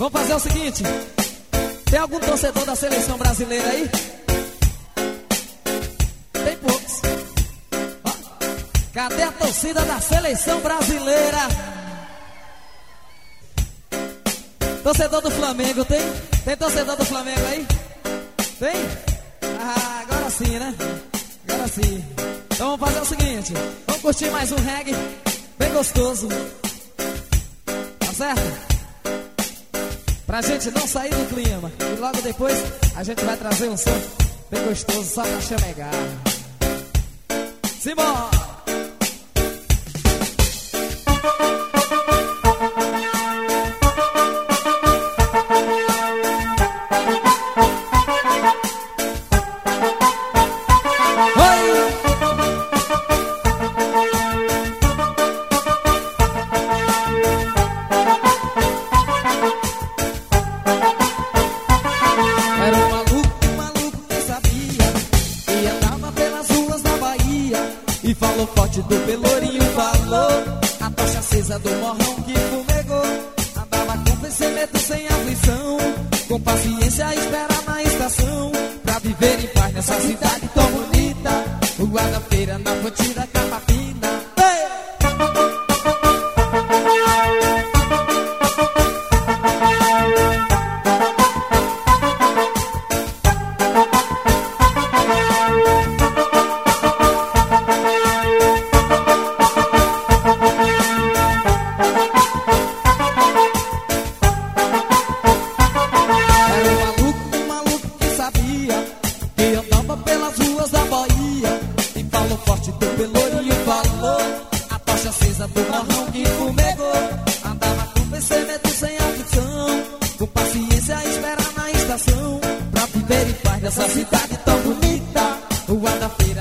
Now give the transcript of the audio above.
Vamos fazer o seguinte. Tem algum torcedor da seleção brasileira aí? Tem poucos. Ó, cadê a torcida da seleção brasileira? Torcedor do Flamengo, tem? Tem torcedor do Flamengo aí? Tem? Ah, agora sim, né? Agora sim. Então vamos fazer o seguinte. Vamos curtir mais um reggae bem gostoso. Tá certo? Pra gente não sair do clima. E logo depois a gente vai trazer um som bem gostoso só pra chamegar. Simbora! Do Pelourinho falou, a tocha acesa do morrão que fumegou. Andava com pensamento sem aflição, com paciência a esperar na estação, pra viver em paz nessa cidade tão bonita. O guarda-feira na ponte da capa fina. Pra viver em paz nessa cidade tão bonita. O guarda-feira